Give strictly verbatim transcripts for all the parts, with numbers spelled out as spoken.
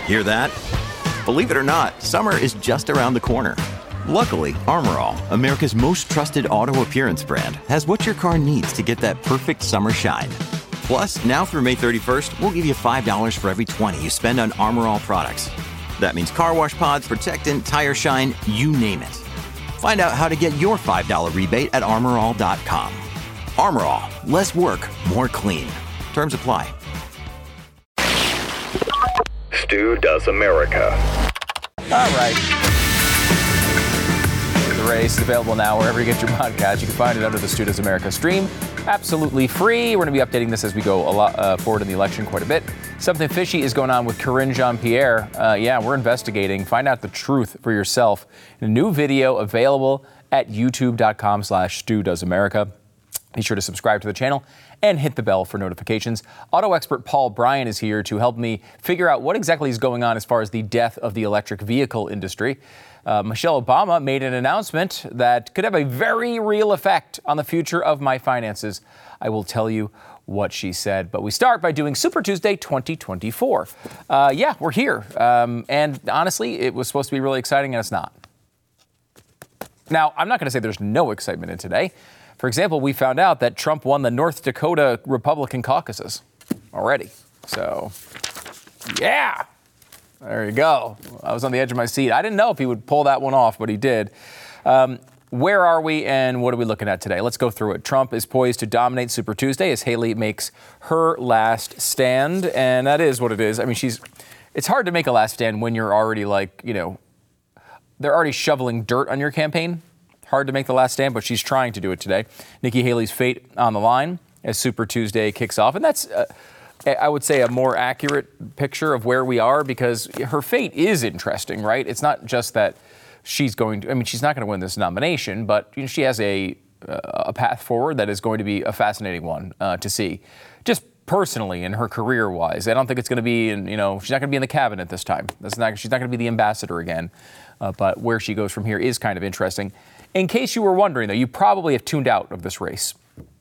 Hear that? Believe it or not, summer is just around the corner. Luckily, Armor All, America's most trusted auto appearance brand, has what your car needs to get that perfect summer shine. Plus, now through May thirty-first, we'll give you five dollars for every twenty you spend on Armor All products. That means car wash pods, protectant, tire shine, you name it. Find out how to get your five dollars rebate at armor all dot com. Armor All, less work, more clean. Terms apply. Stu Does America. All right. The Race is available now wherever you get your podcast. You can find it under the Stu Does America stream. Absolutely free. We're going to be updating this as we go a lot uh, forward in the election quite a bit. Something fishy is going on with Karine Jean-Pierre. Uh, yeah, we're investigating. Find out the truth for yourself in a new video available at youtube.com slash Stu Does America. Be sure to subscribe to the channel and hit the bell for notifications. Auto expert Paul Bryan is here to help me figure out what exactly is going on as far as the death of the electric vehicle industry. Uh, Michelle Obama made an announcement that could have a very real effect on the future of my finances. I will tell you what she said. But we start by doing Super Tuesday twenty twenty-four. Uh, yeah, we're here. Um, and honestly, it was supposed to be really exciting, and it's not. Now, I'm not going to say there's no excitement in today. For example, we found out that Trump won the North Dakota Republican caucuses already. So, yeah. There you go. I was on the edge of my seat. I didn't know if he would pull that one off, but he did. Um, where are we and what are we looking at today? Let's go through it. Trump is poised to dominate Super Tuesday as Haley makes her last stand. And that is what it is. I mean, she's. It's hard to make a last stand when you're already like, you know, they're already shoveling dirt on your campaign. Hard to make the last stand, but she's trying to do it today. Nikki Haley's fate on the line as Super Tuesday kicks off. And that's. Uh, I would say a more accurate picture of where we are because her fate is interesting, right? It's not just that she's going to, I mean, she's not going to win this nomination, but you know, she has a a path forward that is going to be a fascinating one uh, to see. Just personally and her career-wise, I don't think it's going to be, in, you know, she's not going to be in the cabinet this time. That's not, she's not going to be the ambassador again, uh, but where she goes from here is kind of interesting. In case you were wondering, though, you probably have tuned out of this race,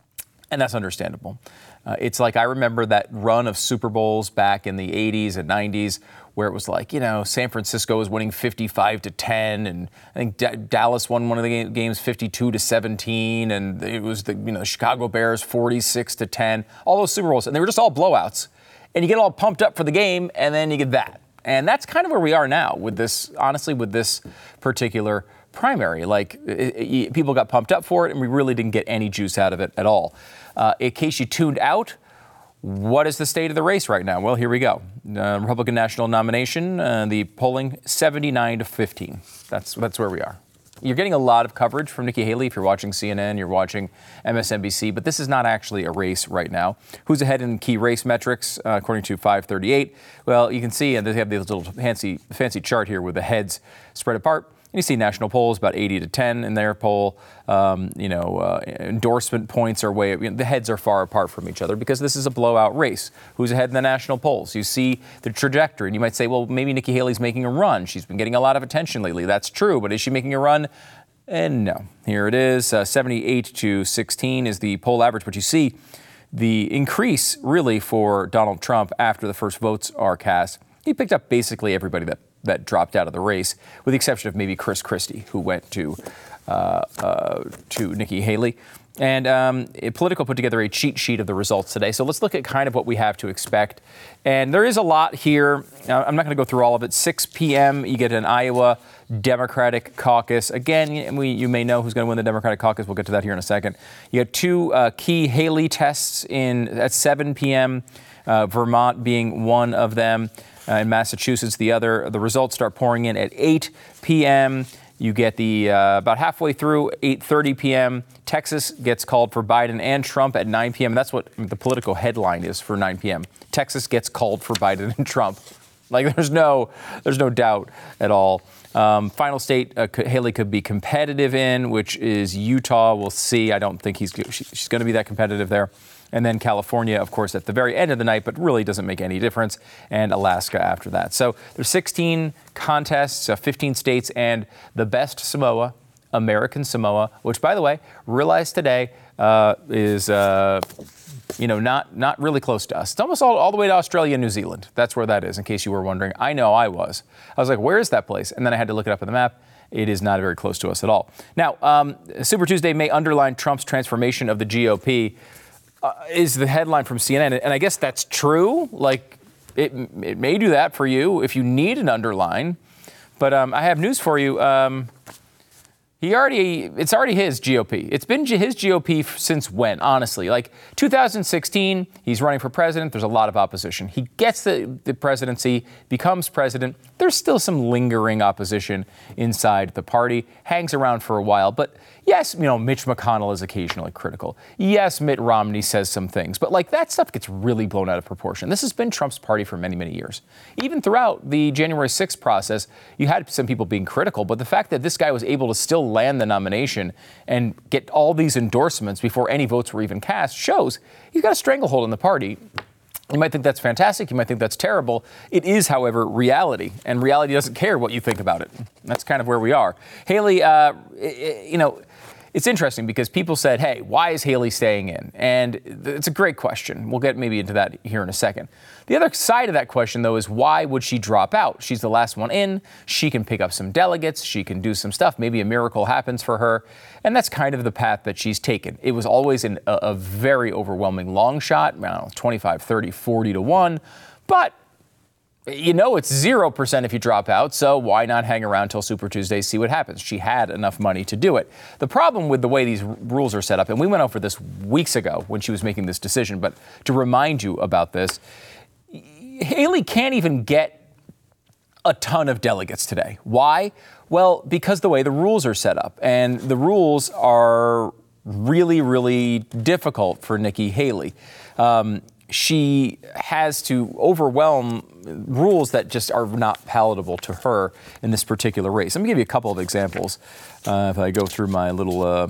and that's understandable. Uh, it's like I remember that run of Super Bowls back in the eighties and nineties where it was like, you know, San Francisco was winning fifty-five to ten, and I think D- Dallas won one of the games fifty-two to seventeen, and it was the, you know, Chicago Bears forty-six to ten, all those Super Bowls, and they were just all blowouts. And you get all pumped up for the game, and then you get that. And that's kind of where we are now with this, honestly, with this particular primary. Like, it, it, people got pumped up for it, and we really didn't get any juice out of it at all. Uh, in case you tuned out, what is the state of the race right now? Well, here we go. Uh, Republican national nomination, uh, the polling seventy-nine to fifteen. That's that's where we are. You're getting a lot of coverage from Nikki Haley if you're watching C N N, you're watching M S N B C, but this is not actually a race right now. Who's ahead in key race metrics, uh, according to five thirty-eight? Well, you can see, and they have this little fancy fancy chart here with the heads spread apart. And you see national polls about eighty to ten in their poll. Um, you know, uh, endorsement points are way, you know, the heads are far apart from each other because this is a blowout race. Who's ahead in the national polls? You see the trajectory, and you might say, well, maybe Nikki Haley's making a run. She's been getting a lot of attention lately. That's true, but is she making a run? And no. Here it is. Uh, seventy-eight to sixteen is the poll average, but you see the increase really for Donald Trump after the first votes are cast. He picked up basically everybody that that dropped out of the race, with the exception of maybe Chris Christie, who went to uh, uh, to Nikki Haley. And um, Politico put together a cheat sheet of the results today. So let's look at kind of what we have to expect. And there is a lot here. Uh, I'm not going to go through all of it. six p.m., you get an Iowa Democratic caucus. Again, we, you may know who's going to win the Democratic caucus. We'll get to that here in a second. You got two uh, key Haley tests in at seven p.m., uh, Vermont being one of them. Uh, in Massachusetts, the other. The results start pouring in at eight p.m. You get the uh, about halfway through, eight thirty p.m. Texas gets called for Biden and Trump at nine p.m. That's what the Politico headline is for nine p.m. Texas gets called for Biden and Trump. Like there's no, there's no doubt at all. Um, final state uh, Haley could be competitive in, which is Utah. We'll see. I don't think he's she, she's going to be that competitive there. And then California, of course, at the very end of the night, but really doesn't make any difference, and Alaska after that. So there's sixteen contests, uh, fifteen states, and the best Samoa American Samoa, which, by the way, realized today uh, is, uh, you know, not not really close to us. It's almost all, all the way to Australia and New Zealand. That's where that is, in case you were wondering. I know I was. I was like, where is that place? And then I had to look it up on the map. It is not very close to us at all. Now, um, Super Tuesday may underline Trump's transformation of the G O P, uh, is the headline from C N N. And I guess that's true. Like, it, it may do that for you if you need an underline. But um, I have news for you. Um, He already, it's already his G O P. It's been his G O P since when, honestly? Like two thousand sixteen, he's running for president. There's a lot of opposition. He gets the, the presidency, becomes president. There's still some lingering opposition inside the party, hangs around for a while. But yes, you know, Mitch McConnell is occasionally critical. Yes, Mitt Romney says some things. But like that stuff gets really blown out of proportion. This has been Trump's party for many, many years. Even throughout the January sixth process, you had some people being critical. But the fact that this guy was able to still land the nomination and get all these endorsements before any votes were even cast shows he's got a stranglehold in the party. You might think that's fantastic. You might think that's terrible. It is, however, reality, and reality doesn't care what you think about it. That's kind of where we are. Haley, uh, you know, it's interesting because people said, hey, why is Haley staying in? And it's a great question. We'll get maybe into that here in a second. The other side of that question, though, is why would she drop out? She's the last one in. She can pick up some delegates. She can do some stuff. Maybe a miracle happens for her. And that's kind of the path that she's taken. It was always an, a, a very overwhelming long shot, I don't know, twenty-five, thirty, forty to one. But you know it's zero percent if you drop out, so why not hang around till Super Tuesday, see what happens? She had enough money to do it. The problem with the way these r- rules are set up, and we went over this weeks ago when she was making this decision, but to remind you about this, Haley can't even get a ton of delegates today. Why? Well, because the way the rules are set up, and the rules are really, really difficult for Nikki Haley. Um, she has to overwhelm rules that just are not palatable to her in this particular race. Let me give you a couple of examples. Uh, if I go through my little, uh,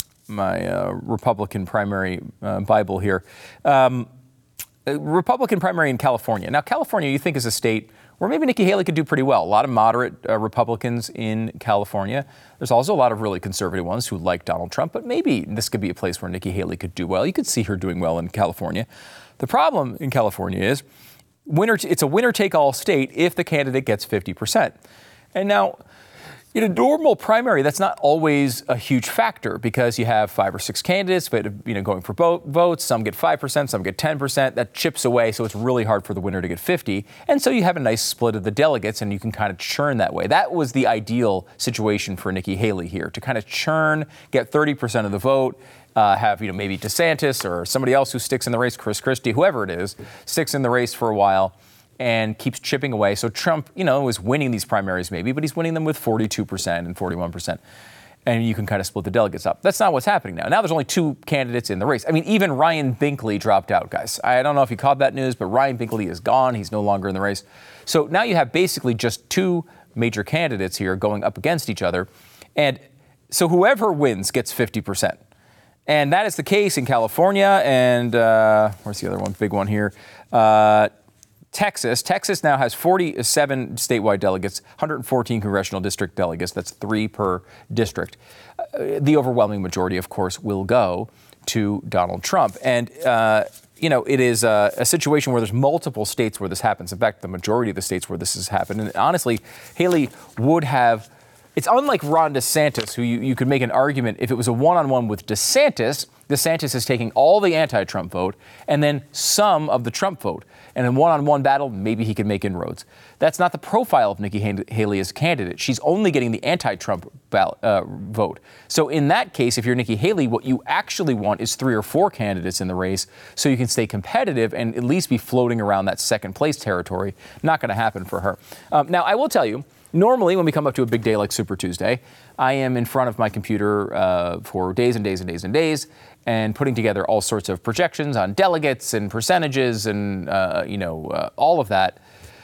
my uh, Republican primary uh, Bible here. Um, Republican primary in California. Now, California, you think, is a state where maybe Nikki Haley could do pretty well. A lot of moderate uh, Republicans in California. There's also a lot of really conservative ones who like Donald Trump, but maybe this could be a place where Nikki Haley could do well. You could see her doing well in California. The problem in California is winner. T- it's a winner-take-all state if the candidate gets fifty percent. And now, in a normal primary, that's not always a huge factor because you have five or six candidates, but you know, going for bo- votes, some get five percent, some get ten percent. That chips away, so it's really hard for the winner to get fifty. And so you have a nice split of the delegates, and you can kind of churn that way. That was the ideal situation for Nikki Haley here, to kind of churn, get thirty percent of the vote, uh, have you know maybe DeSantis or somebody else who sticks in the race, Chris Christie, whoever it is, sticks in the race for a while and keeps chipping away. So Trump, you know, is winning these primaries maybe, but he's winning them with forty-two percent and forty-one percent. And you can kind of split the delegates up. That's not what's happening now. Now there's only two candidates in the race. I mean, even Ryan Binkley dropped out, guys. I don't know if you caught that news, but Ryan Binkley is gone. He's no longer in the race. So now you have basically just two major candidates here going up against each other. And so whoever wins gets fifty percent. And that is the case in California. And uh, where's the other one? Big one here. Uh, Texas. Texas now has forty-seven statewide delegates, one hundred fourteen congressional district delegates. That's three per district. Uh, the overwhelming majority, of course, will go to Donald Trump. And, uh, you know, it is a, a situation where there's multiple states where this happens. In fact, the majority of the states where this has happened. And honestly, Haley would have... It's unlike Ron DeSantis, who you, you could make an argument if it was a one-on-one with DeSantis. DeSantis is taking all the anti-Trump vote and then some of the Trump vote. And in one-on-one battle, maybe he could make inroads. That's not the profile of Nikki Haley as a candidate. She's only getting the anti-Trump ballot, uh, vote. So in that case, if you're Nikki Haley, what you actually want is three or four candidates in the race so you can stay competitive and at least be floating around that second place territory. Not going to happen for her. Um, now, I will tell you, normally, when we come up to a big day like Super Tuesday, I am in front of my computer uh, for days and days and days and days and putting together all sorts of projections on delegates and percentages and, uh, you know, uh, all of that.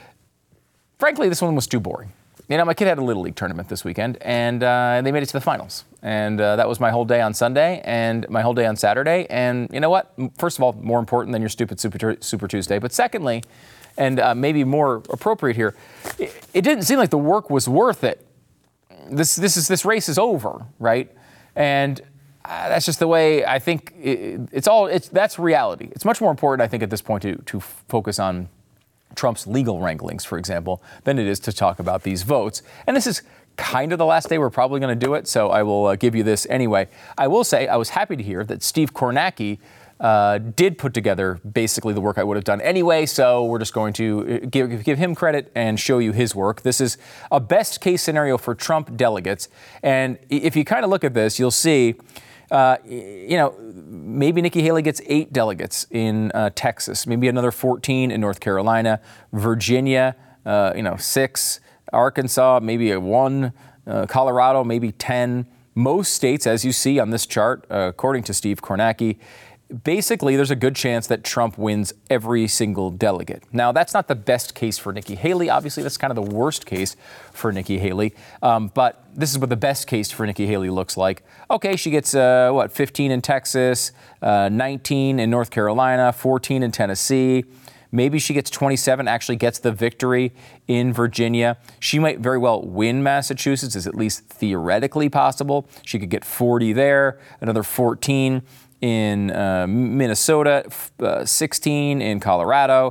Frankly, this one was too boring. You know, my kid had a Little League tournament this weekend, and uh, they made it to the finals. And uh, that was my whole day on Sunday and my whole day on Saturday. And you know what? First of all, more important than your stupid Super, Super Tuesday. But secondly, and uh, maybe more appropriate here, it, it didn't seem like the work was worth it. this this is this race is over, right? And uh, that's just the way I think it, it's all. It's that's reality. It's much more important, I think, at this point to to focus on Trump's legal wranglings, for example, than it is to talk about these votes. And this is kind of the last day we're probably going to do it, so I will uh, give you this anyway. I will say I was happy to hear that Steve Kornacki uh, did put together basically the work I would have done anyway, so we're just going to give, give him credit and show you his work. This is a best case scenario for Trump delegates, and if you kind of look at this, you'll see Uh, you know, maybe Nikki Haley gets eight delegates in uh, Texas, maybe another fourteen in North Carolina, Virginia, uh, you know, six, Arkansas, maybe a one, uh, Colorado, maybe ten. Most states, as you see on this chart, uh, according to Steve Kornacki, basically there's a good chance that Trump wins every single delegate. Now, that's not the best case for Nikki Haley. Obviously, that's kind of the worst case for Nikki Haley. Um, but this is what the best case for Nikki Haley looks like. Okay, she gets, uh, what, fifteen in Texas, uh, nineteen in North Carolina, fourteen in Tennessee. Maybe she gets twenty-seven, actually gets the victory in Virginia. She might very well win Massachusetts, is at least theoretically possible. She could get forty there, another fourteen in uh, Minnesota, uh, sixteen in Colorado,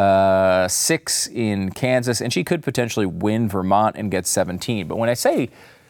uh, six in Kansas, and she could potentially win Vermont and get seventeen. But when I say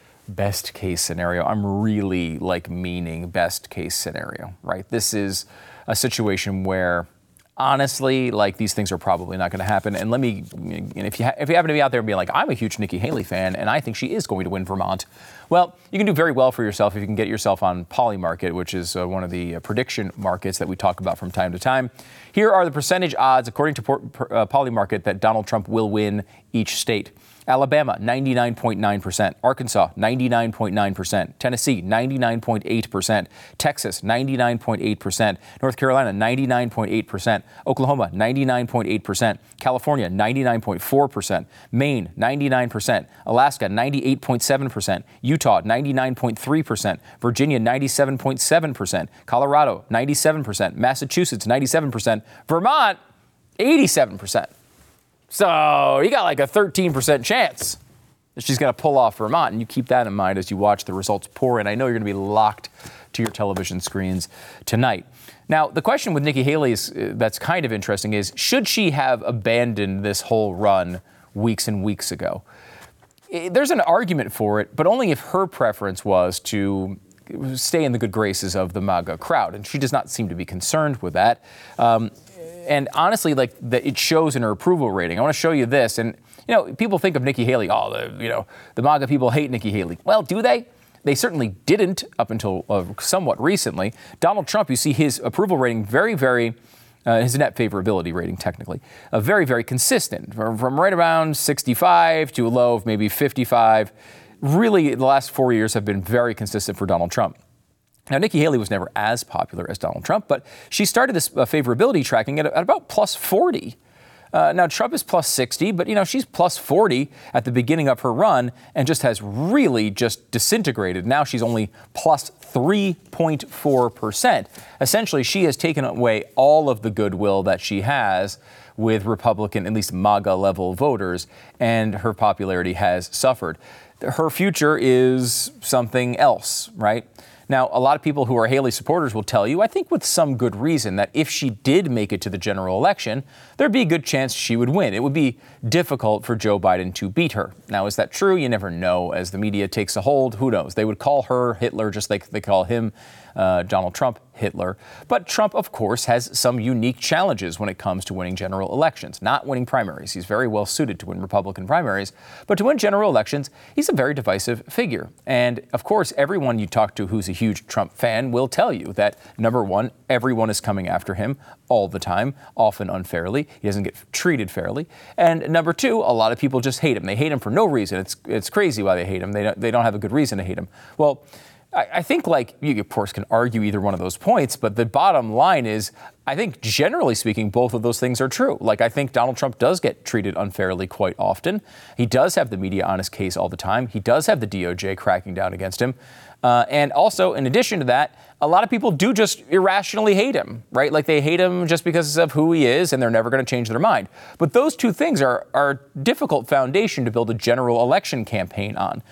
best case scenario, I'm really like meaning best case scenario, right? This is a situation where honestly, like these things are probably not going to happen. And let me, if you ha- if you happen to be out there and be like, I'm a huge Nikki Haley fan, and I think she is going to win Vermont, well, you can do very well for yourself if you can get yourself on Polymarket, which is uh, one of the uh, prediction markets that we talk about from time to time. Here are the percentage odds, according to por- per, uh, Polymarket, that Donald Trump will win each state. Alabama, ninety-nine point nine percent. Arkansas, ninety-nine point nine percent. Tennessee, ninety-nine point eight percent. Texas, ninety-nine point eight percent. North Carolina, ninety-nine point eight percent. Oklahoma, ninety-nine point eight percent. California, ninety-nine point four percent. Maine, ninety-nine percent. Alaska, ninety-eight point seven percent. Utah, ninety-nine point three percent. Virginia, ninety-seven point seven percent. Colorado, ninety-seven percent. Massachusetts, ninety-seven percent. Vermont, eighty-seven percent. So you got like a thirteen percent chance that she's going to pull off Vermont. And you keep that in mind as you watch the results pour in. I know you're going to be locked to your television screens tonight. Now, the question with Nikki Haley is, uh, that's kind of interesting is, should she have abandoned this whole run weeks and weeks ago? There's an argument for it, but only if her preference was to stay in the good graces of the MAGA crowd. And she does not seem to be concerned with that. Um, And honestly, like the, it shows in her approval rating. I want to show you this. And, you know, people think of Nikki Haley, oh, the, you know, the MAGA people hate Nikki Haley. Well, do they? They certainly didn't up until uh, somewhat recently. Donald Trump, you see his approval rating very, very, uh, his net favorability rating technically, uh, very, very consistent from, from right around sixty-five to a low of maybe fifty-five. Really, the last four years have been very consistent for Donald Trump. Now, Nikki Haley was never as popular as Donald Trump, but she started this uh, favorability tracking at, at about plus forty. Uh, now, Trump is plus sixty, but, you know, she's plus forty at the beginning of her run and just has really just disintegrated. Now she's only plus three point four percent. Essentially, she has taken away all of the goodwill that she has with Republican, at least MAGA-level voters, and her popularity has suffered. Her future is something else, right? Now, a lot of people who are Haley supporters will tell you, I think with some good reason, that if she did make it to the general election, there'd be a good chance she would win. It would be difficult for Joe Biden to beat her. Now, is that true? You never know. As the media takes a hold, who knows? They would call her Hitler just like they call him, uh, Donald Trump, Hitler. But Trump, of course, has some unique challenges when it comes to winning general elections, not winning primaries. He's very well suited to win Republican primaries, but to win general elections, he's a very divisive figure. And of course, everyone you talk to who's a huge Trump fan will tell you that, number one, everyone is coming after him all the time, often unfairly. He doesn't get treated fairly. And number two, a lot of people just hate him. They hate him for no reason. It's it's crazy why they hate him. They don't, they don't have a good reason to hate him. Well, I think, like, you, of course, can argue either one of those points, but the bottom line is, I think, generally speaking, both of those things are true. Like, I think Donald Trump does get treated unfairly quite often. He does have the media on his case all the time. He does have the D O J cracking down against him. Uh, and also, in addition to that, a lot of people do just irrationally hate him, right? Like, they hate him just because of who he is, and they're never going to change their mind. But those two things are, are a difficult foundation to build a general election campaign on.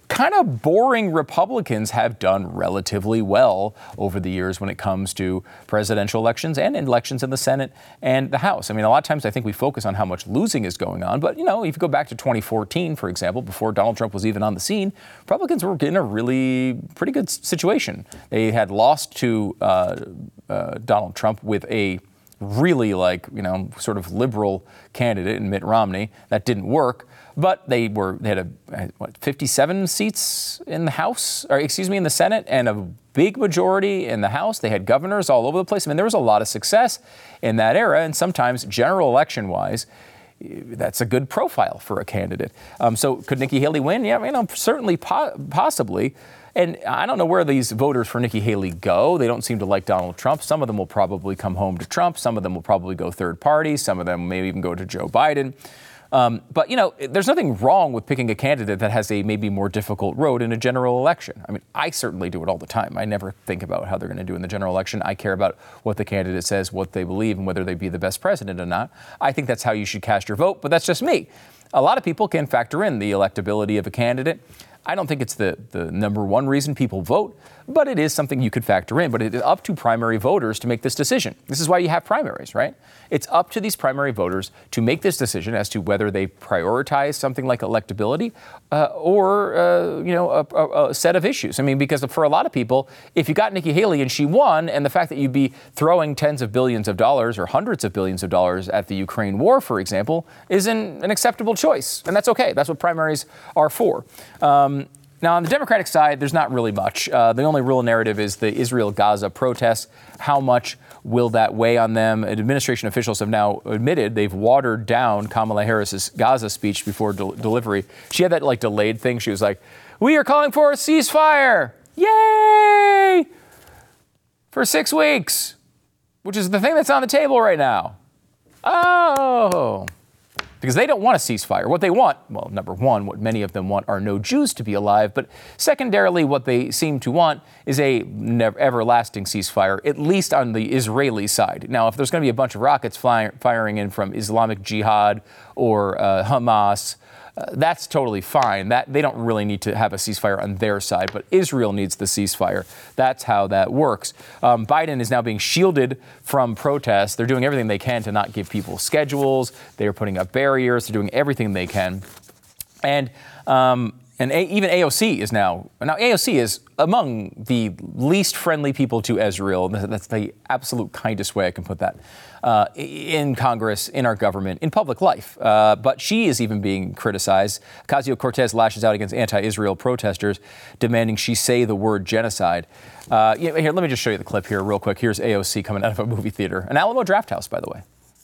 kind of boring Republicans have done relatively well over the years when it comes to presidential elections and elections in the Senate and the House. I mean, a lot of times I think we focus on how much losing is going on. But, you know, if you go back to twenty fourteen, for example, before Donald Trump was even on the scene, Republicans were in a really pretty good situation. They had lost to uh, uh, Donald Trump with a really like, you know, sort of liberal candidate in Mitt Romney. That didn't work. But they were they had a what fifty-seven seats in the House, or excuse me, in the Senate, and a big majority in the House. They had governors all over the place. I mean, there was a lot of success in that era, and sometimes general election-wise, that's a good profile for a candidate. Um, so could Nikki Haley win? Yeah, you know, certainly, po- possibly. And I don't know where these voters for Nikki Haley go. They don't seem to like Donald Trump. Some of them will probably come home to Trump. Some of them will probably go third party. Some of them may even go to Joe Biden. Um, but, you know, there's nothing wrong with picking a candidate that has a maybe more difficult road in a general election. I mean, I certainly do it all the time. I never think about how they're going to do in the general election. I care about what the candidate says, what they believe, and whether they be the best president or not. I think that's how you should cast your vote, but that's just me. A lot of people can factor in the electability of a candidate. I don't think it's the, the number one reason people vote, but it is something you could factor in. But it is up to primary voters to make this decision. This is why you have primaries, right? It's up to these primary voters to make this decision as to whether they prioritize something like electability uh, or, uh, you know, a, a, a set of issues. I mean, because for a lot of people, if you got Nikki Haley and she won, and the fact that you'd be throwing tens of billions of dollars or hundreds of billions of dollars at the Ukraine war, for example, isn't an acceptable choice. And that's okay. That's what primaries are for. Um, Now, on the Democratic side, there's not really much. Uh, the only real narrative is the Israel-Gaza protests. How much will that weigh on them? Administration officials have now admitted they've watered down Kamala Harris's Gaza speech before del- delivery. She had that, like, delayed thing. She was like, we are calling for a ceasefire. Yay! For six weeks, which is the thing that's on the table right now. Oh... Because they don't want a ceasefire. What they want, well, number one, what many of them want are no Jews to be alive. But secondarily, what they seem to want is a never, everlasting ceasefire, at least on the Israeli side. Now, if there's going to be a bunch of rockets fly, firing in from Islamic Jihad or uh, Hamas, uh, that's totally fine. That they don't really need to have a ceasefire on their side, but Israel needs the ceasefire. That's how that works. Um, Biden is now being shielded from protests. They're doing everything they can to not give people schedules. They are putting up barriers. They're doing everything they can. And um, and a, even A O C is now, now A O C is among the least friendly people to Israel. That's the absolute kindest way I can put that. Uh, in Congress, in our government, in public life. Uh, but she is even being criticized. Ocasio-Cortez lashes out against anti-Israel protesters, demanding she say the word genocide. Uh, here, let me just show you the clip here real quick. Here's A O C coming out of a movie theater. An Alamo Drafthouse, by the way.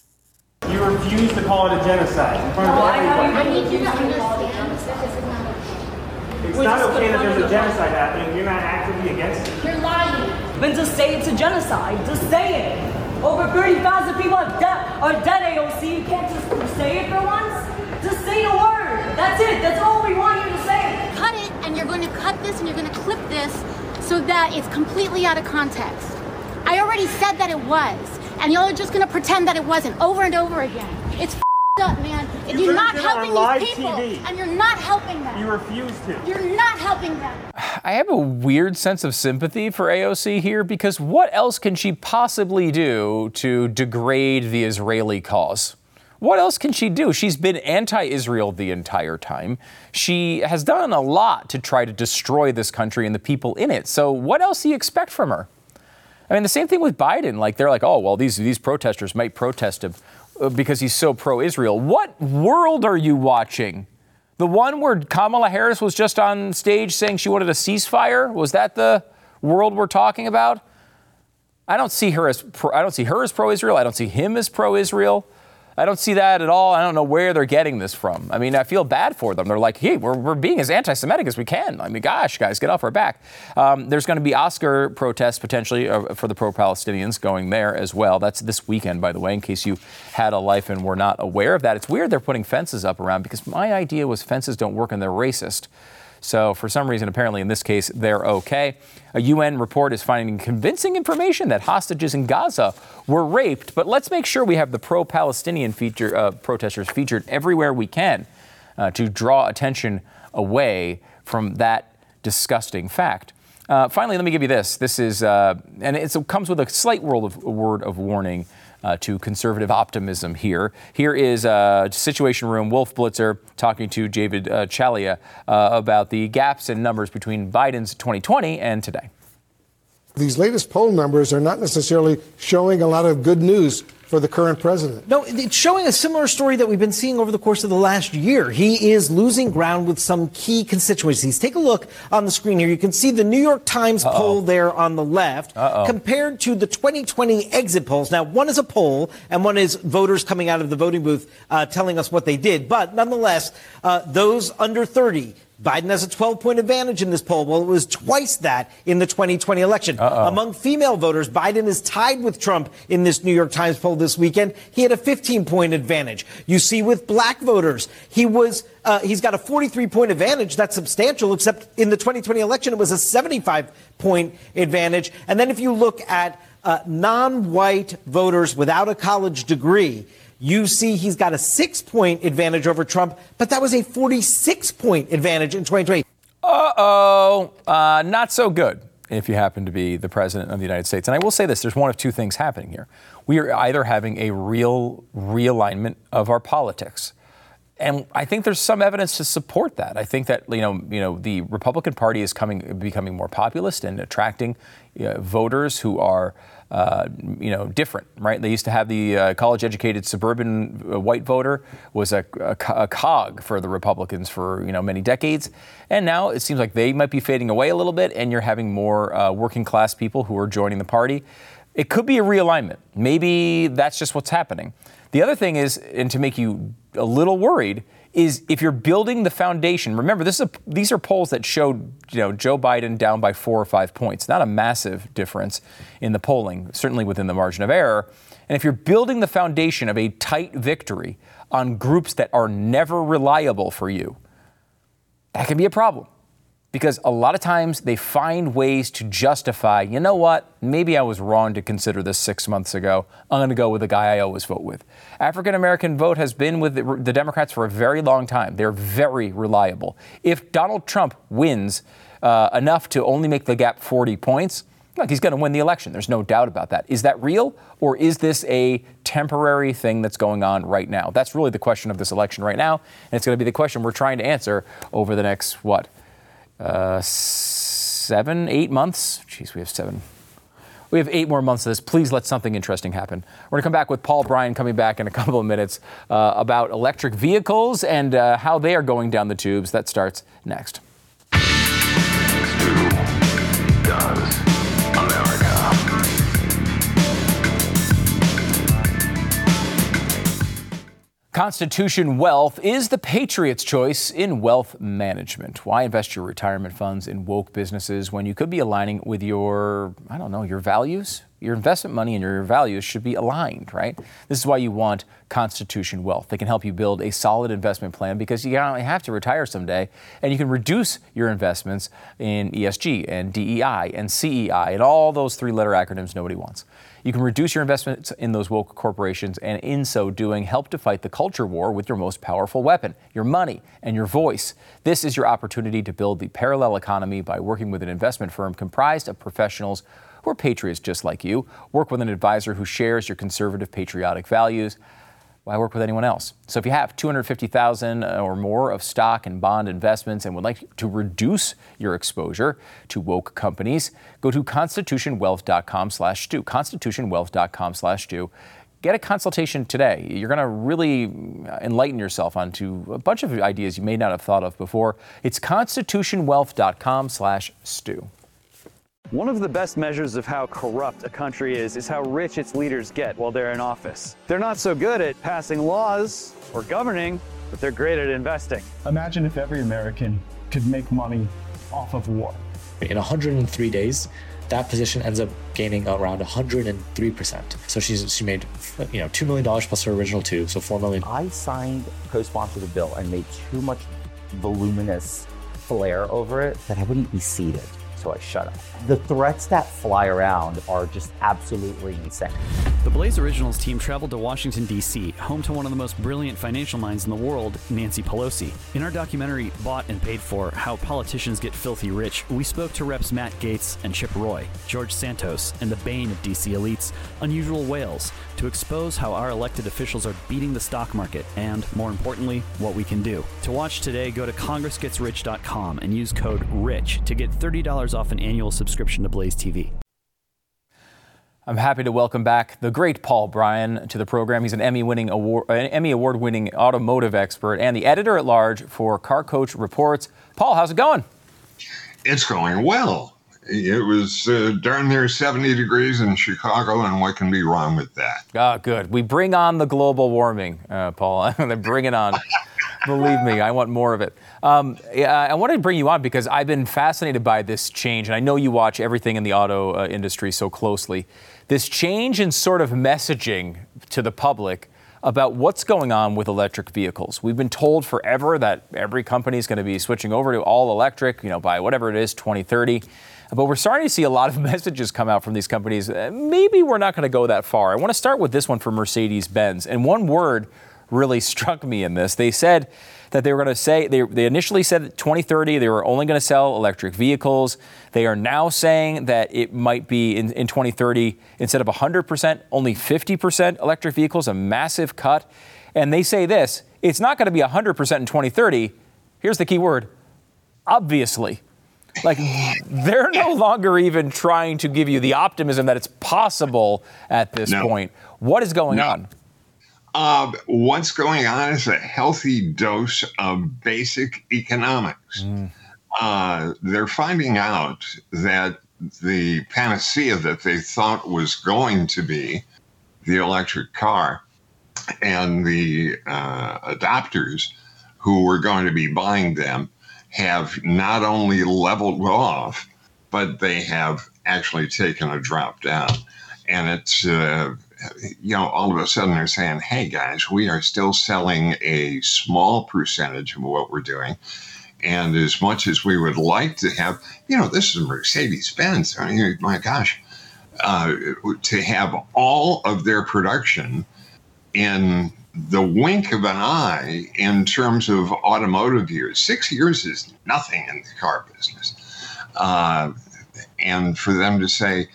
You refuse to call it a genocide in front of everyone. I need you to understand this is not. It's not okay that there's a genocide happening. You're not actively against it. You're lying. Then just say it's a genocide. Just say it. Over thirty thousand people are dead, are dead, A O C. You can't just say it for once. Just say a word. That's it. That's all we want you to say. Cut it, and you're going to cut this, and you're going to clip this so that it's completely out of context. I already said that it was, and y'all are just going to pretend that it wasn't over and over again. It's f***ed up, man. You You're not heard it helping on live these people, T V. and you're not helping them. You refuse to. You're not helping them. I have a weird sense of sympathy for A O C here, because what else can she possibly do to degrade the Israeli cause? What else can she do? She's been anti-Israel the entire time. She has done a lot to try to destroy this country and the people in it. So what else do you expect from her? I mean, the same thing with Biden. Like, they're like, oh, well, these, these protesters might protest him because he's so pro-Israel. What world are you watching? The one where Kamala Harris was just on stage saying she wanted a ceasefire? Was that the world we're talking about? I don't see her as pro, I don't see her as pro-Israel. I don't see him as pro-Israel. I don't see that at all. I don't know where they're getting this from. I mean, I feel bad for them. They're like, hey, we're, we're being as anti-Semitic as we can. I mean, gosh, guys, get off our back. Um, there's going to be Oscar protests potentially uh, for the pro-Palestinians going there as well. That's this weekend, by the way, in case you had a life and were not aware of that. It's weird they're putting fences up around, because my idea was fences don't work and they're racist. So for some reason, apparently in this case, they're okay. A U N report is finding convincing information that hostages in Gaza were raped. But let's make sure we have the pro-Palestinian feature, uh, protesters featured everywhere we can uh, to draw attention away from that disgusting fact. Uh, finally, let me give you this. This is, uh, and it's, it comes with a slight word of, word of warning uh, to conservative optimism here. Here is uh, Situation Room Wolf Blitzer talking to David uh, Chalia uh, about the gaps in numbers between Biden's twenty twenty and today. These latest poll numbers are not necessarily showing a lot of good news for the current president. No, it's showing a similar story that we've been seeing over the course of the last year. He is losing ground with some key constituencies. Take a look on the screen here. You can see the New York Times Uh-oh. poll there on the left Uh-oh. compared to the twenty twenty exit polls. Now, one is a poll and one is voters coming out of the voting booth uh, telling us what they did. But nonetheless, uh, those under thirty, Biden has a twelve-point advantage in this poll. Well, it was twice that in the twenty twenty election. Uh-oh. Among female voters, Biden is tied with Trump in this New York Times poll this weekend. He had a fifteen-point advantage. You see with black voters, he was uh, he's got a forty-three-point advantage. That's substantial, except in the twenty twenty election, it was a seventy-five-point advantage. And then if you look at uh, non-white voters without a college degree, you see he's got a six-point advantage over Trump, but that was a forty-six-point advantage in twenty twenty. Uh-oh. Uh, not so good if you happen to be the president of the United States. And I will say this, there's one of two things happening here. We are either having a real realignment of our politics. And I think there's some evidence to support that. I think that, you know, you know, the Republican Party is coming, becoming more populist and attracting uh, voters who are Uh, you know, different, right? They used to have the uh, college-educated suburban uh, white voter was a, a, a cog for the Republicans for, you know, many decades. And now it seems like they might be fading away a little bit, and you're having more uh, working-class people who are joining the party. It could be a realignment. Maybe that's just what's happening. The other thing is, and to make you a little worried, is if you're building the foundation. Remember, this is a, these are polls that showed, you know, Joe Biden down by four or five points. Not a massive difference in the polling, certainly within the margin of error. And if you're building the foundation of a tight victory on groups that are never reliable for you, that can be a problem. Because a lot of times they find ways to justify, you know what, maybe I was wrong to consider this six months ago. I'm going to go with the guy I always vote with. African-American vote has been with the, the Democrats for a very long time. They're very reliable. If Donald Trump wins uh, enough to only make the gap forty points, look, he's going to win the election. There's no doubt about that. Is that real, or is this a temporary thing that's going on right now? That's really the question of this election right now, and it's going to be the question we're trying to answer over the next, what, Uh, seven, eight months. Jeez, we have seven. We have eight more months of this. Please let something interesting happen. We're going to come back with Paul Bryan coming back in a couple of minutes uh, about electric vehicles and uh, how they are going down the tubes. That starts next. Stu does America. Constitution Wealth is the Patriots' choice in wealth management. Why invest your retirement funds in woke businesses when you could be aligning with your, I don't know, your values? Your investment money and your values should be aligned, right? This is why you want Constitution Wealth. They can help you build a solid investment plan because you have to retire someday, and you can reduce your investments in E S G and D E I and C E I and all those three-letter acronyms nobody wants. You can reduce your investments in those woke corporations and in so doing help to fight the culture war with your most powerful weapon, your money and your voice. This is your opportunity to build the parallel economy by working with an investment firm comprised of professionals who are patriots just like you. Work with an advisor who shares your conservative patriotic values. Why work with anyone else? So if you have two hundred fifty thousand dollars or more of stock and bond investments and would like to reduce your exposure to woke companies, go to constitutionwealth.com slash Stu. constitutionwealth.com slash Stu. Get a consultation today. You're going to really enlighten yourself onto a bunch of ideas you may not have thought of before. It's constitutionwealth.com slash Stu. One of the best measures of how corrupt a country is is how rich its leaders get while they're in office. They're not so good at passing laws or governing, but they're great at investing. Imagine if every American could make money off of war. In one hundred three days, that position ends up gaining around one hundred three percent. So she's she made, you know, two million dollars plus her original two, so four million dollars. I signed, co-sponsored the bill and made too much voluminous flair over it that I wouldn't be seated. So I shut up. The threats that fly around are just absolutely insane. The Blaze Originals team traveled to Washington, D C, home to one of the most brilliant financial minds in the world, Nancy Pelosi. In our documentary, Bought and Paid For, How Politicians Get Filthy Rich, we spoke to Reps Matt Gaetz and Chip Roy, George Santos, and the bane of D C elites, Unusual Whales, to expose how our elected officials are beating the stock market and, more importantly, what we can do. To watch today, go to congress gets rich dot com and use code RICH to get thirty dollars off an annual subscription to Blaze T V. I'm happy to welcome back the great Paul Bryan to the program. He's an Emmy-winning award, an Emmy award-winning automotive expert and the editor-at-large for Car Coach Reports. Paul, how's it going? It's going well. It was uh, darn near seventy degrees in Chicago, and what can be wrong with that? Ah, good. We bring on the global warming, uh, Paul. Bring it on. Believe me, I want more of it. Um, I wanted to bring you on because I've been fascinated by this change, and I know you watch everything in the auto uh, industry so closely. This change in sort of messaging to the public about what's going on with electric vehicles. We've been told forever that every company is going to be switching over to all electric, you know, by whatever it is, twenty thirty. But we're starting to see a lot of messages come out from these companies. Maybe we're not going to go that far. I want to start with this one from Mercedes-Benz. And one word really struck me in this. They said that they were going to say, they, they initially said that twenty thirty, they were only going to sell electric vehicles. They are now saying that it might be in, in twenty thirty, instead of one hundred percent, only fifty percent electric vehicles, a massive cut. And they say this, it's not going to be one hundred percent in twenty thirty. Here's the key word, obviously. Like, they're no longer even trying to give you the optimism that it's possible at this no. point. What is going no. on? Uh, what's going on is a healthy dose of basic economics. Mm. Uh, they're finding out that the panacea that they thought was going to be the electric car and the uh, adopters who were going to be buying them have not only leveled off, but they have actually taken a drop down. And it's, uh, you know, all of a sudden they're saying, hey, guys, we are still selling a small percentage of what we're doing. And as much as we would like to have, you know, this is Mercedes-Benz. I mean, my gosh, uh, to have all of their production in the wink of an eye in terms of automotive years. Six years is nothing in the car business. Uh, and for them to say,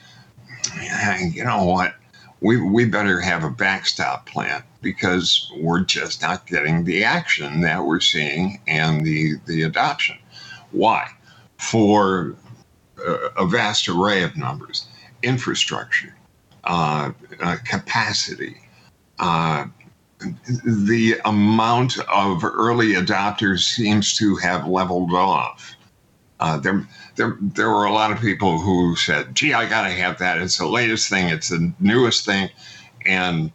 you know what, we we better have a backstop plan because we're just not getting the action that we're seeing and the, the adoption. Why? For a, a vast array of numbers, infrastructure, uh, uh, capacity, uh, the amount of early adopters seems to have leveled off. Uh, there, there, there were a lot of people who said, gee, I got to have that. It's the latest thing. It's the newest thing. And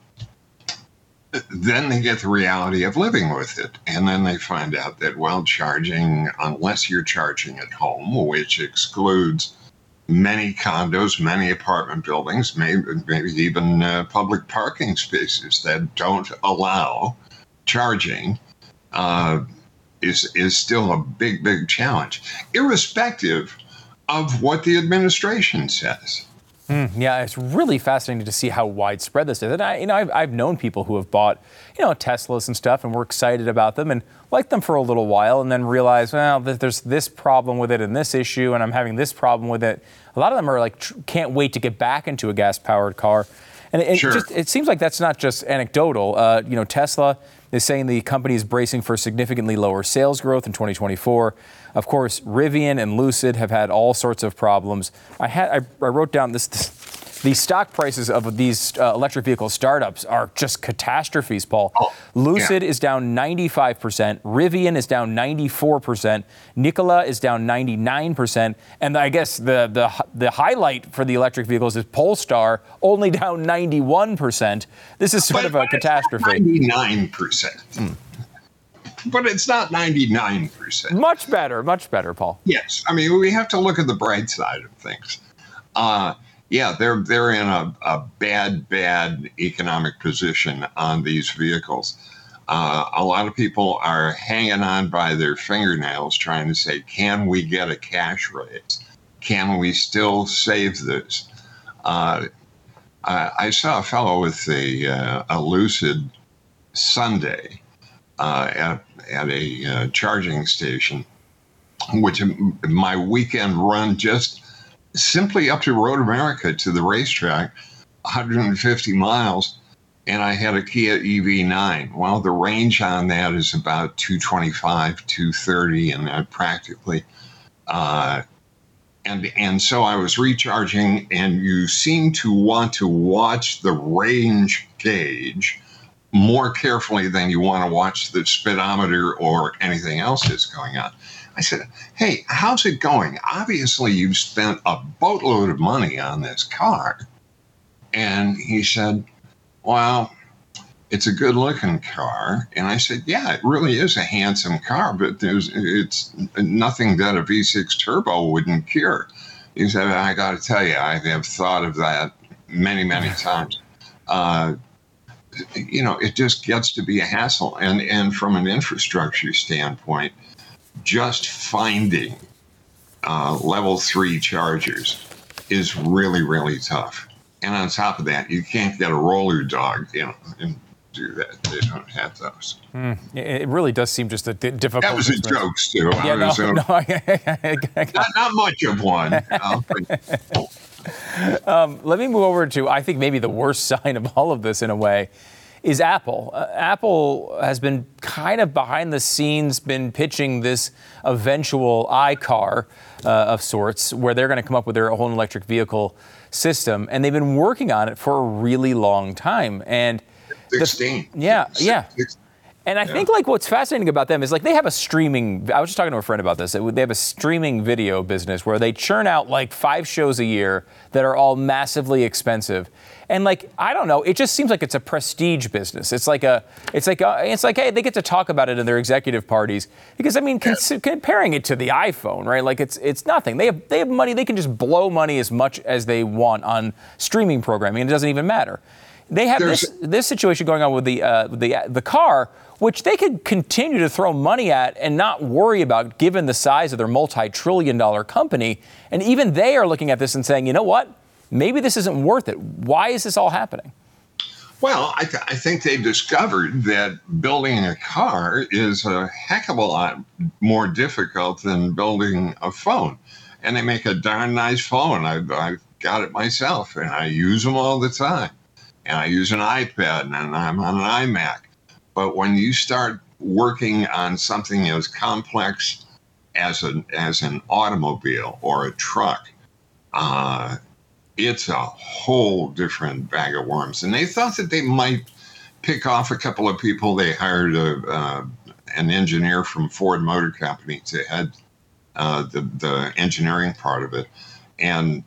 then they get the reality of living with it. And then they find out that, well, charging, unless you're charging at home, which excludes many condos, many apartment buildings, maybe, maybe even uh, public parking spaces that don't allow charging, uh, is is still a big, big challenge, irrespective of what the administration says. Mm, yeah, it's really fascinating to see how widespread this is. And I, you know, I've, I've known people who have bought, you know, Teslas and stuff, and were excited about them and liked them for a little while, and then realized, well, there's this problem with it and this issue, and I'm having this problem with it. A lot of them are like, tr- can't wait to get back into a gas-powered car. And it, sure. it, just, it seems like that's not just anecdotal. Uh, you know, Tesla is saying the company is bracing for significantly lower sales growth in twenty twenty-four. Of course, Rivian and Lucid have had all sorts of problems. I had I, I wrote down this, this. The stock prices of these uh, electric vehicle startups are just catastrophes, Paul. Oh, Lucid yeah. is down ninety-five percent. Rivian is down ninety-four percent. Nikola is down ninety-nine percent. And I guess the, the, the highlight for the electric vehicles is Polestar, only down ninety-one percent. This is sort but, of a catastrophe. ninety-nine percent. Mm. But it's not ninety-nine percent. Much better, much better, Paul. Yes. I mean, we have to look at the bright side of things. Uh, yeah, they're they're in a, a bad, bad economic position on these vehicles. Uh, a lot of people are hanging on by their fingernails trying to say, can we get a cash raise? Can we still save this? Uh, Uh, I saw a fellow with a, uh, a Lucid Sunday uh, at, at a uh, charging station, which my weekend run just simply up to Road America to the racetrack, one hundred fifty miles, and I had a Kia E V nine. Well, the range on that is about two twenty-five, two thirty, and that practically. Uh, and and so I was recharging, and you seem to want to watch the range gauge more carefully than you want to watch the speedometer or anything else that's going on. I said, hey, how's it going? Obviously, you've spent a boatload of money on this car. And he said, well, it's a good-looking car. And I said, yeah, it really is a handsome car, but there's it's nothing that a V six turbo wouldn't cure. He said, I got to tell you, I have thought of that many, many times. Uh, you know, it just gets to be a hassle. And, and from an infrastructure standpoint, just finding uh, level three chargers is really, really tough. And on top of that, you can't get a roller dog, you know, and do that. They don't have those. Mm, it really does seem just a di- difficult. That was a joke, Stu. Yeah, I was, no, uh, no, I, not, not much of one. Uh, um, let me move over to, I think, maybe the worst sign of all of this in a way. Is Apple. Uh, Apple has been kind of behind the scenes, been pitching this eventual iCar uh, of sorts, where they're going to come up with their own electric vehicle system, and they've been working on it for a really long time. And sixteen. The, yeah, yeah. sixteen. And I yeah. think like what's fascinating about them is like they have a streaming. I was just talking to a friend about this. They have a streaming video business where they churn out like five shows a year that are all massively expensive. And like I don't know, it just seems like it's a prestige business. It's like a, it's like a, it's like hey, they get to talk about it in their executive parties because I mean, cons- comparing it to the iPhone, right? Like it's it's nothing. They have they have money. They can just blow money as much as they want on streaming programming, and it doesn't even matter. They have There's, this this situation going on with the uh, the the car, which they could continue to throw money at and not worry about, given the size of their multi-trillion dollar company. And even they are looking at this and saying, you know what? Maybe this isn't worth it. Why is this all happening? Well, I, th- I think they discovered that building a car is a heck of a lot more difficult than building a phone. And they make a darn nice phone. I, I've got it myself, and I use them all the time. And I use an iPad, and I'm on an iMac. But when you start working on something as complex as an as an automobile or a truck, uh, it's a whole different bag of worms. And they thought that they might pick off a couple of people. They hired a, uh, an engineer from Ford Motor Company to head uh, the the engineering part of it, and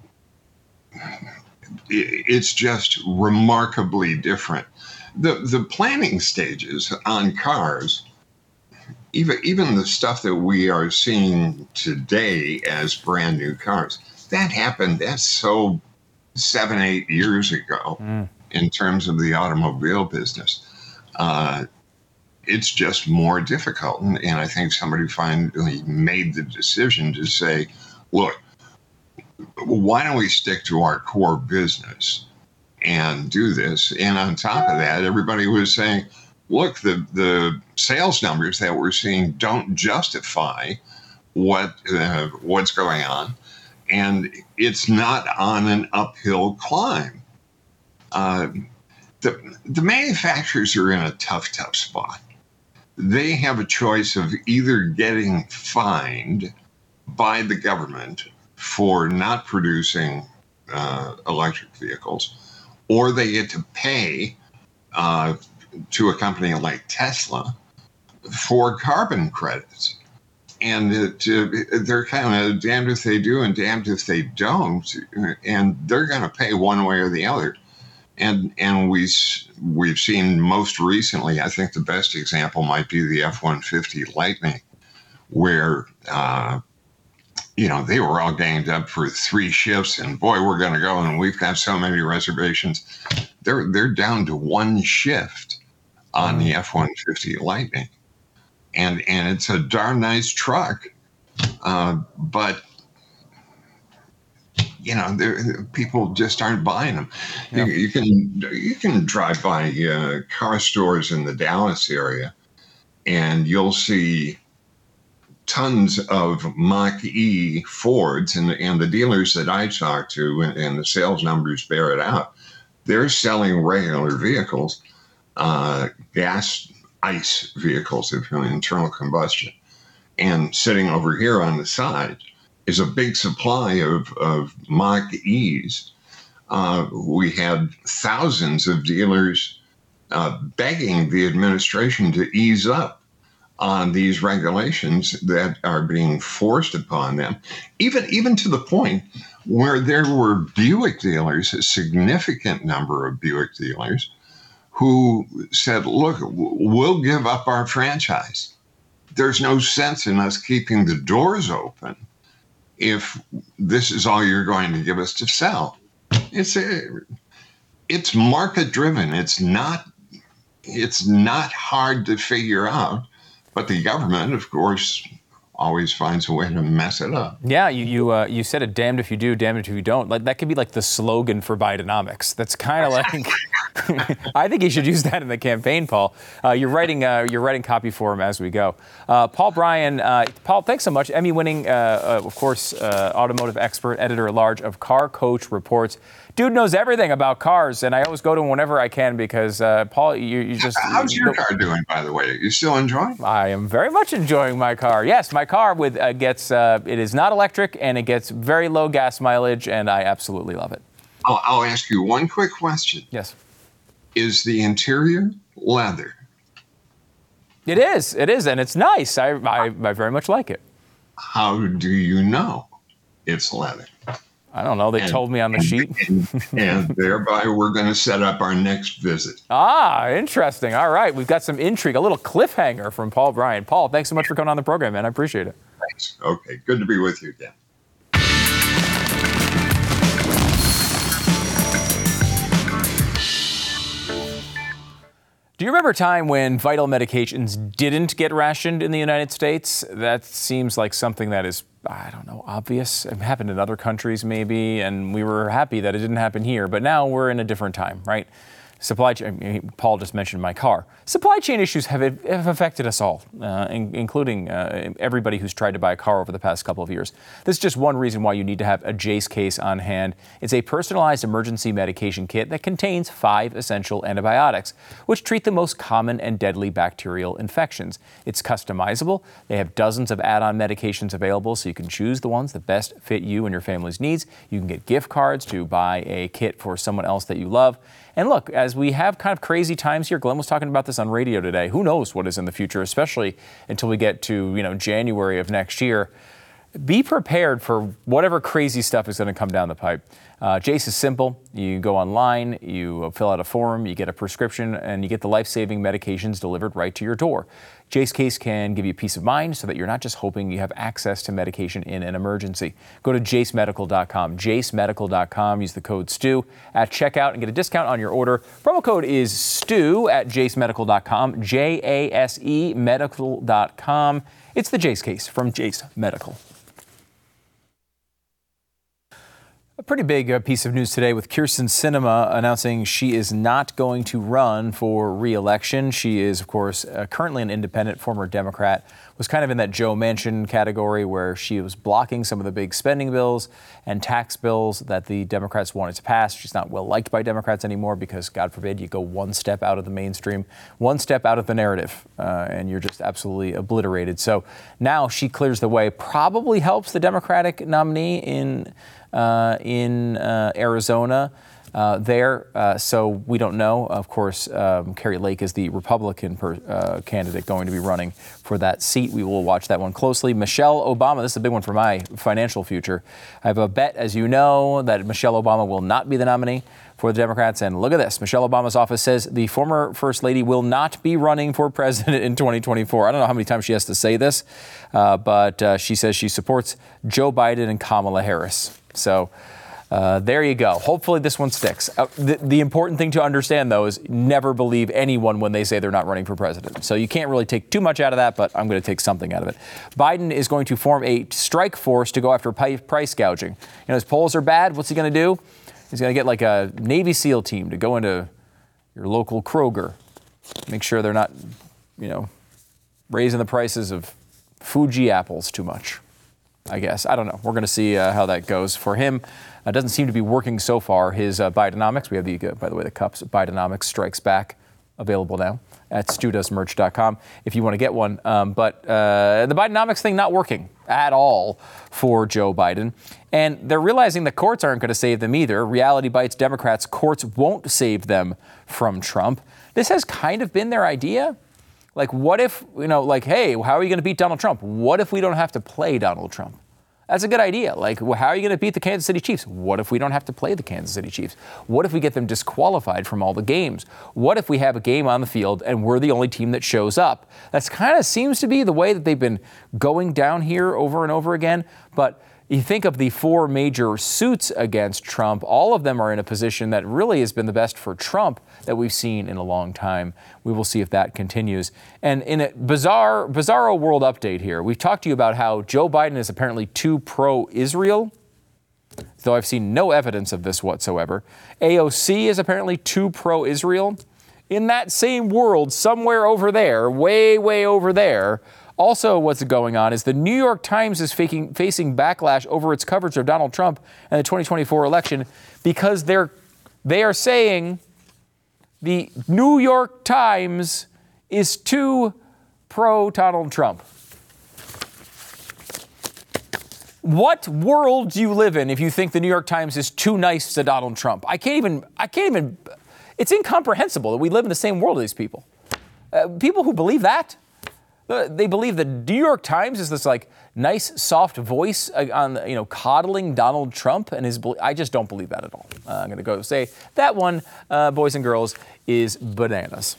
it's just remarkably different. The the planning stages on cars, even even the stuff that we are seeing today as brand new cars, that happened, that's so seven, eight years ago mm. in terms of the automobile business. Uh, it's just more difficult. And, and I think somebody finally made the decision to say, look, why don't we stick to our core business and do this? And on top of that, everybody was saying, look, the, the sales numbers that we're seeing don't justify what uh, what's going on. And it's not on an uphill climb. Uh, the, the manufacturers are in a tough, tough spot. They have a choice of either getting fined by the government for not producing uh, electric vehicles, or they get to pay uh, to a company like Tesla for carbon credits. And it, uh, they're kind of damned if they do and damned if they don't, and they're going to pay one way or the other. And and we we've seen most recently, I think the best example might be the F one fifty Lightning, where uh, you know they were all ganged up for three shifts, and boy, we're going to go, and we've got so many reservations. They're they're down to one shift on the F one fifty Lightning. And and it's a darn nice truck, uh, but you know, there, people just aren't buying them. Yeah. You, you can you can drive by uh, car stores in the Dallas area, and you'll see tons of Mach-E Fords, and, and the dealers that I talk to, and, and the sales numbers bear it out, they're selling regular vehicles, uh, gas, ICE vehicles, if you're internal combustion. And sitting over here on the side is a big supply of, of Mach-E's. Uh, we had thousands of dealers uh, begging the administration to ease up on these regulations that are being forced upon them, even even to the point where there were Buick dealers, a significant number of Buick dealers, who said, look, we'll give up our franchise. There's no sense in us keeping the doors open if this is all you're going to give us to sell. It's a, it's market driven. It's not, it's not hard to figure out. But the government, of course, always finds a way to mess it up. Yeah, you you, uh, you said it, damned if you do, damned if you don't. Like, that could be like the slogan for Bidenomics. That's kind of like, I think you should use that in the campaign, Paul. Uh, you're writing uh, you're writing copy for him as we go. Uh, Paul Bryan, uh, Paul, thanks so much. Emmy-winning, uh, uh, of course, uh, automotive expert, editor-at-large of Car Coach Reports. Dude knows everything about cars, and I always go to him whenever I can because, uh, Paul, you, you just... How's your you, car doing, by the way? Are you still enjoying? I am very much enjoying my car. Yes, my car with uh, gets, uh, it is not electric, and it gets very low gas mileage, and I absolutely love it. I'll, I'll ask you one quick question. Yes. Is the interior leather? It is. It is, and it's nice. I, I, I very much like it. How do you know it's leather? I don't know. They and, told me on the and, sheet. and, and thereby, we're going to set up our next visit. Ah, interesting. All right. We've got some intrigue, a little cliffhanger from Paul Bryan. Paul, thanks so much for coming on the program, man. I appreciate it. Thanks. Okay. Good to be with you again. Do you remember a time when vital medications didn't get rationed in the United States? That seems like something that is, I don't know, obvious. It happened in other countries maybe, and we were happy that it didn't happen here. But now we're in a different time, right? Supply chain, Paul just mentioned my car. Supply chain issues have, have affected us all, uh, in, including uh, everybody who's tried to buy a car over the past couple of years. This is just one reason why you need to have a Jase case on hand. It's a personalized emergency medication kit that contains five essential antibiotics, which treat the most common and deadly bacterial infections. It's customizable. They have dozens of add-on medications available, so you can choose the ones that best fit you and your family's needs. You can get gift cards to buy a kit for someone else that you love. And look, as we have kind of crazy times here, Glenn was talking about this on radio today. Who knows what is in the future, especially until we get to, you know, January of next year. Be prepared for whatever crazy stuff is going to come down the pipe. Uh, Jase is simple. You go online, you fill out a form, you get a prescription, and you get the life-saving medications delivered right to your door. Jase Case can give you peace of mind so that you're not just hoping you have access to medication in an emergency. Go to jase medical dot com, jase medical dot com. Use the code STU at checkout and get a discount on your order. Promo code is STU at jase medical dot com, J A S E medical dot com. It's the Jase Case from Jase Medical. A pretty big uh, piece of news today with Kyrsten Sinema announcing she is not going to run for re-election. She is, of course, uh, currently an independent, former Democrat, was kind of in that Joe Manchin category where she was blocking some of the big spending bills and tax bills that the Democrats wanted to pass. She's not well liked by Democrats anymore because, God forbid, you go one step out of the mainstream, one step out of the narrative, uh, and you're just absolutely obliterated. So now she clears the way, probably helps the Democratic nominee in Uh, in uh, Arizona uh, there. Uh, so we don't know. Of course, um, Kari Lake is the Republican per, uh, candidate going to be running for that seat. We will watch that one closely. Michelle Obama, this is a big one for my financial future. I have a bet, as you know, that Michelle Obama will not be the nominee for the Democrats. And look at this. Michelle Obama's office says the former First Lady will not be running for president in twenty twenty-four. I don't know how many times she has to say this, uh, but uh, she says she supports Joe Biden and Kamala Harris. So Uh, there you go. Hopefully this one sticks. Uh, the, the important thing to understand, though, is never believe anyone when they say they're not running for president. So you can't really take too much out of that, but I'm going to take something out of it. Biden is going to form a strike force to go after price gouging. You know, his polls are bad. What's he going to do? He's going to get like a Navy SEAL team to go into your local Kroger, make sure they're not, you know, raising the prices of Fuji apples too much, I guess. I don't know. We're going to see uh, how that goes for him. It uh, doesn't seem to be working so far. His uh, Bidenomics, we have the, uh, by the way, the cups, Bidenomics Strikes Back, available now at stu does merch dot com if you want to get one. Um, but uh, the Bidenomics thing not working at all for Joe Biden. And they're realizing the courts aren't going to save them either. Reality bites Democrats. Courts won't save them from Trump. This has kind of been their idea. Like, what if, you know, like, hey, how are you going to beat Donald Trump? What if we don't have to play Donald Trump? That's a good idea. Like, well, how are you going to beat the Kansas City Chiefs? What if we don't have to play the Kansas City Chiefs? What if we get them disqualified from all the games? What if we have a game on the field and we're the only team that shows up? That's kind of seems to be the way that they've been going down here over and over again. But you think of the four major suits against Trump, all of them are in a position that really has been the best for Trump that we've seen in a long time. We will see if that continues. And in a bizarre, bizarro world update here, we've talked to you about how Joe Biden is apparently too pro-Israel, though I've seen no evidence of this whatsoever. A O C is apparently too pro-Israel. In that same world, somewhere over there, way, way over there, also, what's going on is the New York Times is faking, facing backlash over its coverage of Donald Trump and the twenty twenty-four election because they're they are saying the New York Times is too pro-Donald Trump. What world do you live in if you think the New York Times is too nice to Donald Trump? I can't even, I can't even, it's incomprehensible that we live in the same world as these people. Uh, people who believe that. They believe the New York Times is this like nice, soft voice on, you know, coddling Donald Trump and his. I just don't believe that at all. Uh, I'm going to go say that one, uh, boys and girls, is bananas.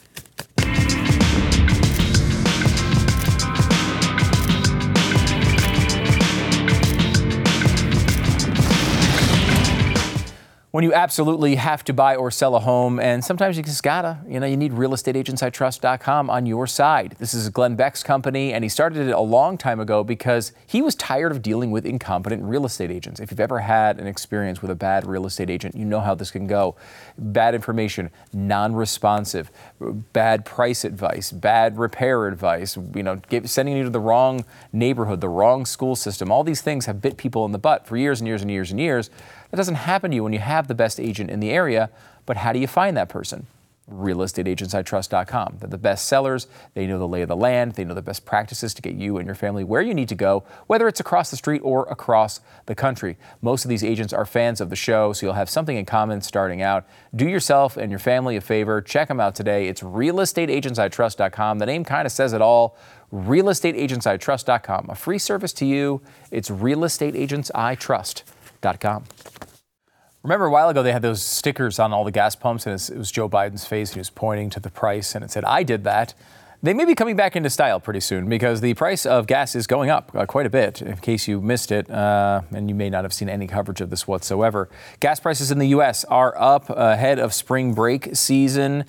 When you absolutely have to buy or sell a home, and sometimes you just gotta, you know, you need real estate agents I trust dot com on your side. This is Glenn Beck's company, and he started it a long time ago because he was tired of dealing with incompetent real estate agents. If you've ever had an experience with a bad real estate agent, you know how this can go. Bad information, non-responsive, bad price advice, bad repair advice, you know, give, sending you to the wrong neighborhood, the wrong school system. All these things have bit people in the butt for years and years and years and years. That doesn't happen to you when you have the best agent in the area, but how do you find that person? real estate agents I trust dot com. They're the best sellers. They know the lay of the land. They know the best practices to get you and your family where you need to go, whether it's across the street or across the country. Most of these agents are fans of the show, so you'll have something in common starting out. Do yourself and your family a favor. Check them out today. It's real estate agents I trust dot com. The name kind of says it all. real estate agents I trust dot com. A free service to you. It's real estate agents I trust dot com. Remember a while ago they had those stickers on all the gas pumps, and it was Joe Biden's face. He was pointing to the price, and it said, I did that. They may be coming back into style pretty soon because the price of gas is going up uh, quite a bit, in case you missed it, uh, and you may not have seen any coverage of this whatsoever. Gas prices in the U S are up ahead of spring break season.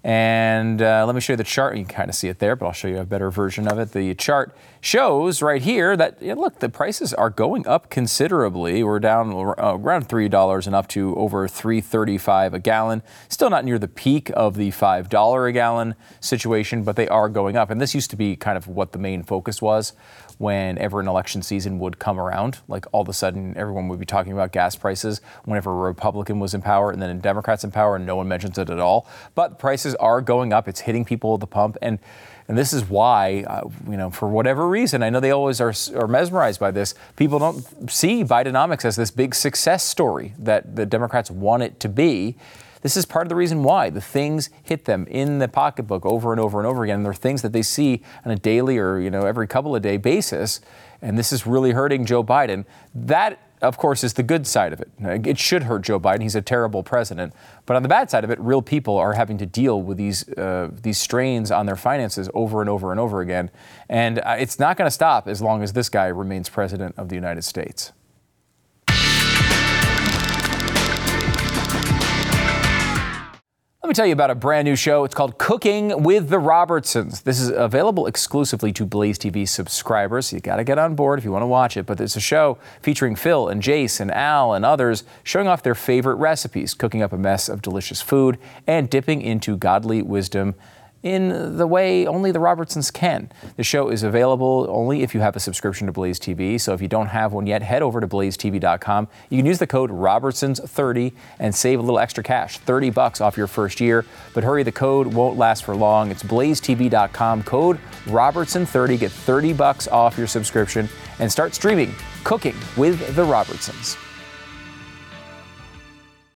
And uh, let me show you the chart. You can kind of see it there, but I'll show you a better version of it. The chart shows right here that, you know, look, the prices are going up considerably. We're down uh, around three dollars and up to over three thirty-five a gallon. Still not near the peak of the five dollars a gallon situation, but they are going up. And this used to be kind of what the main focus was whenever an election season would come around. Like all of a sudden, everyone would be talking about gas prices whenever a Republican was in power and then a Democrat's in power, and no one mentions it at all. But prices are going up. It's hitting people at the pump. And and this is why, uh, you know, for whatever reason, I know they always are, are mesmerized by this. People don't see Bidenomics as this big success story that the Democrats want it to be. This is part of the reason why the things hit them in the pocketbook over and over and over again. And they're things that they see on a daily or, you know, every couple of day basis. And this is really hurting Joe Biden. That, of course, is the good side of it. It should hurt Joe Biden. He's a terrible president. But on the bad side of it, real people are having to deal with these uh, these strains on their finances over and over and over again. And uh, it's not going to stop as long as this guy remains president of the United States. Let me tell you about a brand new show. It's called Cooking with the Robertsons. This is available exclusively to Blaze T V subscribers. You got to get on board if you want to watch it. But it's a show featuring Phil and Jace and Al and others showing off their favorite recipes, cooking up a mess of delicious food, and dipping into godly wisdom in the way only the Robertsons can. The show is available only if you have a subscription to Blaze T V. So if you don't have one yet, head over to blaze t v dot com. You can use the code Robertsons thirty and save a little extra cash, thirty bucks off your first year. But hurry, the code won't last for long. It's blaze t v dot com, code Robertson thirty. Get thirty bucks off your subscription and start streaming Cooking with the Robertsons.